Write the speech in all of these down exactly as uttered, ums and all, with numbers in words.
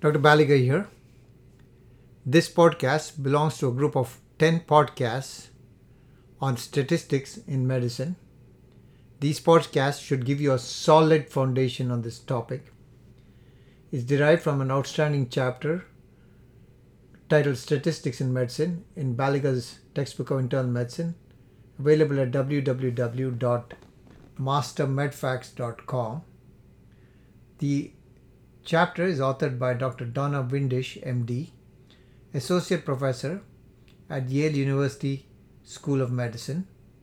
Doctor Baliga here. This podcast belongs to a group of ten podcasts on statistics in medicine. These podcasts should give you a solid foundation on this topic. It's derived from an outstanding chapter titled Statistics in Medicine in Baliga's Textbook of Internal Medicine, available at w w w dot master medfacts dot com. The chapter is authored by Doctor Donna Windisch, M D, Associate Professor at Yale University School of Medicine.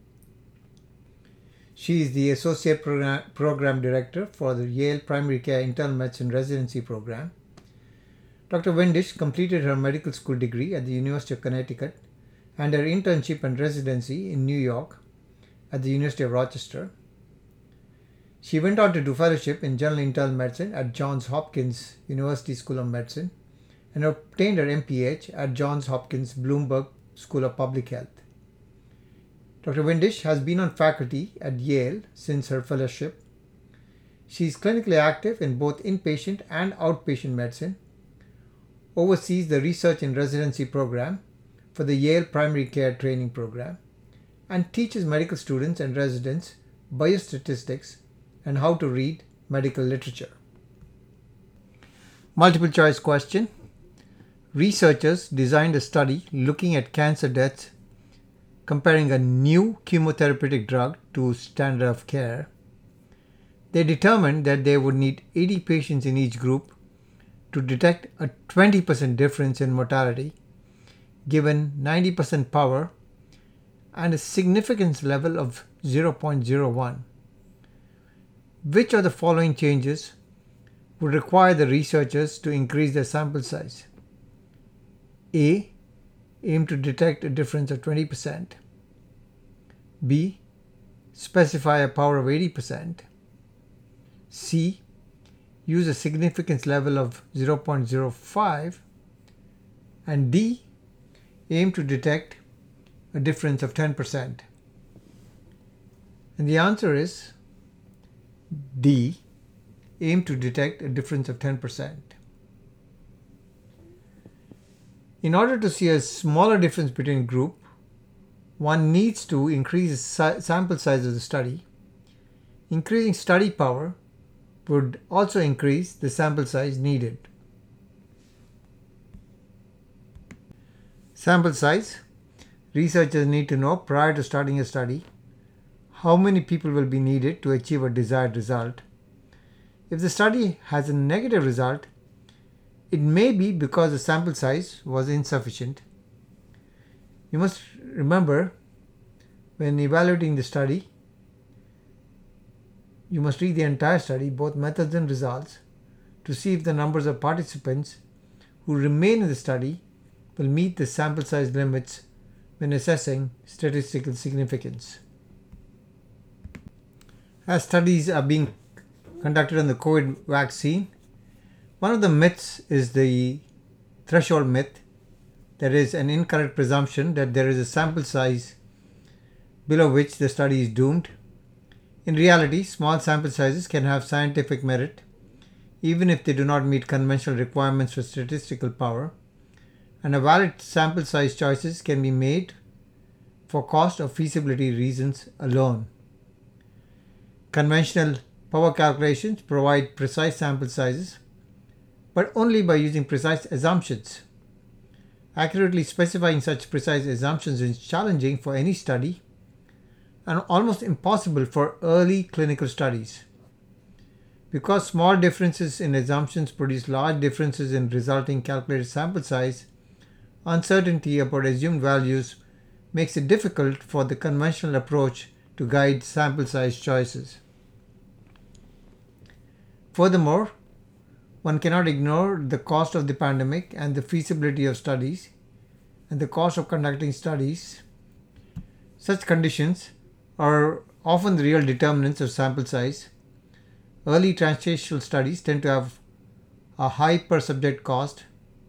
She is the Associate Program, Program Director for the Yale Primary Care Internal Medicine Residency Program. Doctor Windisch completed her medical school degree at the University of Connecticut and her internship and residency in New York at the University of Rochester. She went on to do fellowship in general internal medicine at Johns Hopkins University School of Medicine and obtained her M P H at Johns Hopkins Bloomberg School of Public Health. Doctor Windisch has been on faculty at Yale since her fellowship. She is clinically active in both inpatient and outpatient medicine, oversees the research and residency program for the Yale Primary Care Training Program, and teaches medical students and residents biostatistics and how to read medical literature. Multiple choice question. Researchers designed a study looking at cancer deaths comparing a new chemotherapeutic drug to standard of care. They determined that they would need eighty patients in each group to detect a twenty percent difference in mortality given ninety percent power and a significance level of zero point zero one. Which of the following changes would require the researchers to increase their sample size? A. Aim to detect a difference of twenty percent. B. Specify a power of eighty percent. C. Use a significance level of zero point zero five. And D. Aim to detect a difference of ten percent. And the answer is D. Aim to detect a difference of ten percent. In order to see a smaller difference between a group, one needs to increase the si- sample size of the study. Increasing study power would also increase the sample size needed. Sample size. Researchers need to know prior to starting a study how many people will be needed to achieve a desired result. If the study has a negative result, it may be because the sample size was insufficient. You must remember, when evaluating the study, you must read the entire study, both methods and results, to see if the numbers of participants who remain in the study will meet the sample size limits when assessing statistical significance. As studies are being conducted on the COVID vaccine, one of the myths is the threshold myth. There is an incorrect presumption that there is a sample size below which the study is doomed. In reality, small sample sizes can have scientific merit, even if they do not meet conventional requirements for statistical power, and a valid sample size choices can be made for cost or feasibility reasons alone. Conventional power calculations provide precise sample sizes, but only by using precise assumptions. Accurately specifying such precise assumptions is challenging for any study and almost impossible for early clinical studies. Because small differences in assumptions produce large differences in resulting calculated sample size, uncertainty about assumed values makes it difficult for the conventional approach to guide sample size choices. Furthermore, one cannot ignore the cost of the pandemic and the feasibility of studies and the cost of conducting studies. Such conditions are often the real determinants of sample size. Early translational studies tend to have a high per subject cost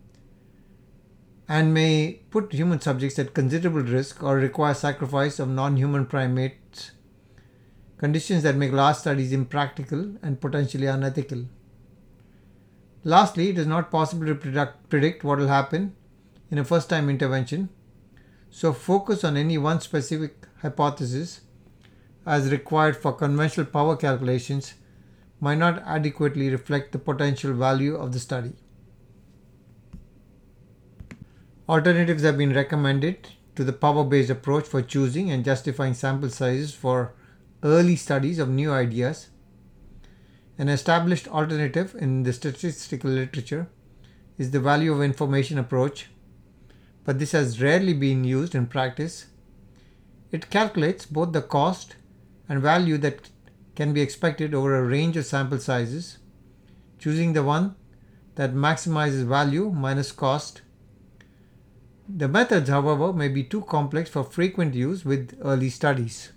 and may put human subjects at considerable risk or require sacrifice of non-human primates, conditions that make large studies impractical and potentially unethical. Lastly, it is not possible to predict, predict what will happen in a first-time intervention, so focus on any one specific hypothesis as required for conventional power calculations might not adequately reflect the potential value of the study. Alternatives have been recommended to the power-based approach for choosing and justifying sample sizes for early studies of new ideas. An established alternative in the statistical literature is the value of information approach, but this has rarely been used in practice. It calculates both the cost and value that can be expected over a range of sample sizes, choosing the one that maximizes value minus cost. The methods, however, may be too complex for frequent use with early studies.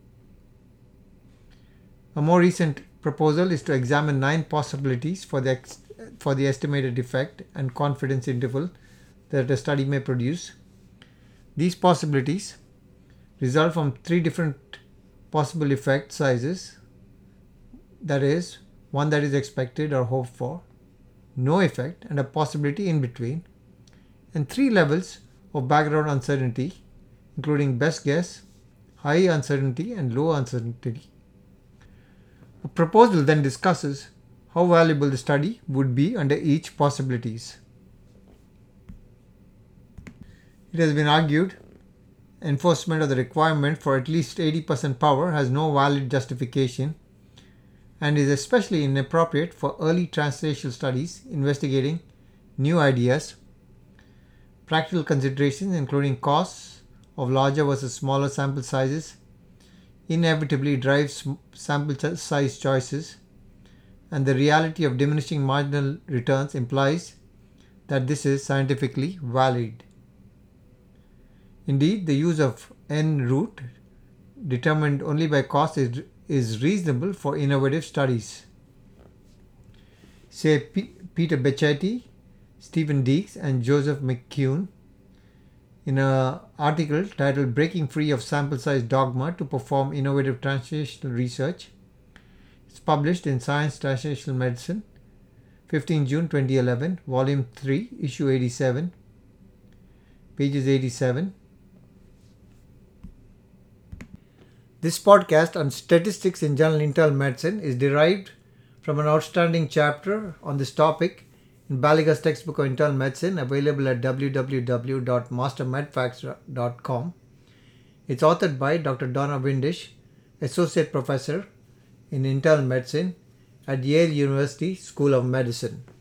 A more recent proposal is to examine nine possibilities for the, ex- for the estimated effect and confidence interval that a study may produce. These possibilities result from three different possible effect sizes, that is, one that is expected or hoped for, no effect, and a possibility in between, and three levels of background uncertainty, including best guess, high uncertainty, and low uncertainty. A proposal then discusses how valuable the study would be under each possibilities. It has been argued enforcement of the requirement for at least eighty percent power has no valid justification and is especially inappropriate for early translational studies investigating new ideas. Practical considerations, including costs of larger versus smaller sample sizes, inevitably drives sample size choices, and the reality of diminishing marginal returns implies that this is scientifically valid. Indeed, the use of N root, determined only by cost, is, is reasonable for innovative studies. Say P- Peter Becchetti, Stephen Deeks, and Joseph McCune in an article titled Breaking Free of Sample Size Dogma to Perform Innovative Translational Research. It's published in Science Translational Medicine, fifteenth June twenty eleven, Volume three, Issue eighty-seven, pages eighty-seven. This podcast on statistics in Journal Internal Medicine is derived from an outstanding chapter on this topic in Baliga's textbook of internal medicine, available at w w w dot master medfacts dot com. It's authored by Doctor Donna Windisch, Associate Professor in Internal Medicine at Yale University School of Medicine.